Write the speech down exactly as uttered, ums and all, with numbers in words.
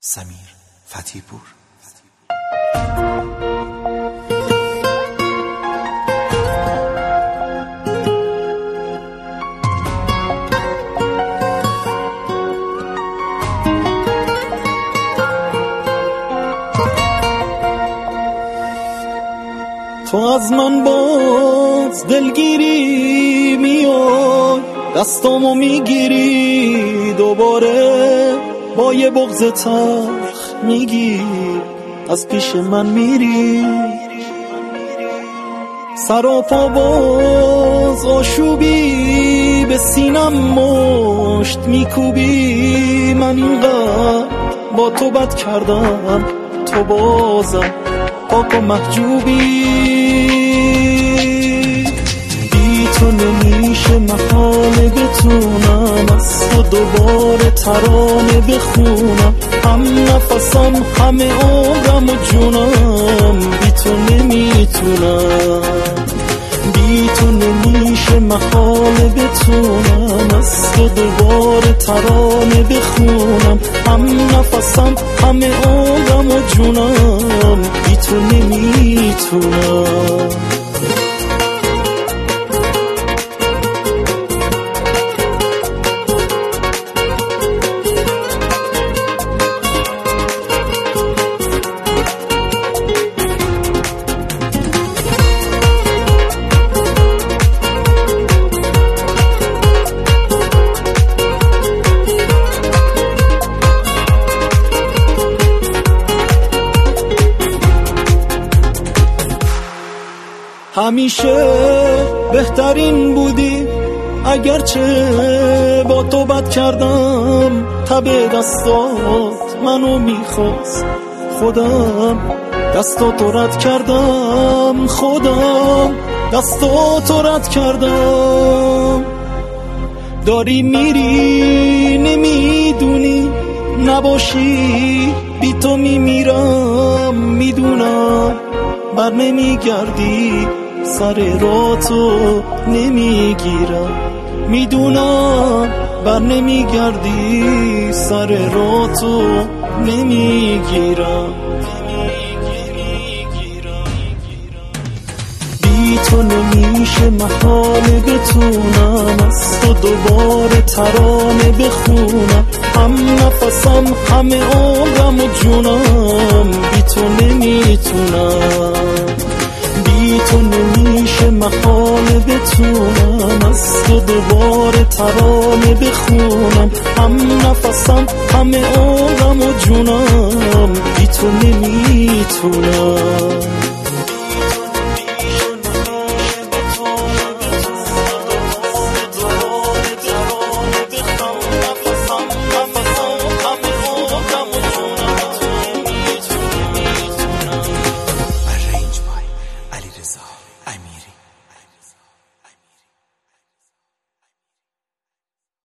سمیر فتی‌پور. تو از من باز دلگیری میای، دستامو میگیری دوباره، با یه بغض تلخ میگی از پیش من میری. سراپا باز آشوبی، به سینم مشت میکوبی. من اینقدر با تو بد کردم، تو بازم پاک و محجوبی. بی تو نمیشه محاله بتونم از تو دوباره ترانه بخونم. هم نفسم همه عمرم و جونم، بی تو نمیتونم. بی تو نمیشه محاله بتونم از تو دوباره ترانه بخونم. هم نفسم همه عمرم و جونم، بی تو نمیتونم. همیشه بهترین بودی، اگرچه با تو بد کردم. تب دستات منو میخواست، خودم دستاتو رد کردم. خودم دستاتو رد کردم. داری میری نمیدونی، نباشی بی تو میمیرم. میدونم بر نمیگردی، سر راتو نمیگیرم. میدونم بر نمیگردی، سر راتو نمیگیرم. بی تو نمیشه محاله بتونم از تو دوباره ترانه بخونم. هم نفسم همه عمرم و جونم، بی تو نمیتونم. بی تو نمیشه محاله بتونم از تو دوباره ترانه بخونم. هم نفسم همه عمرم و جونم، بی تو نمیتونم.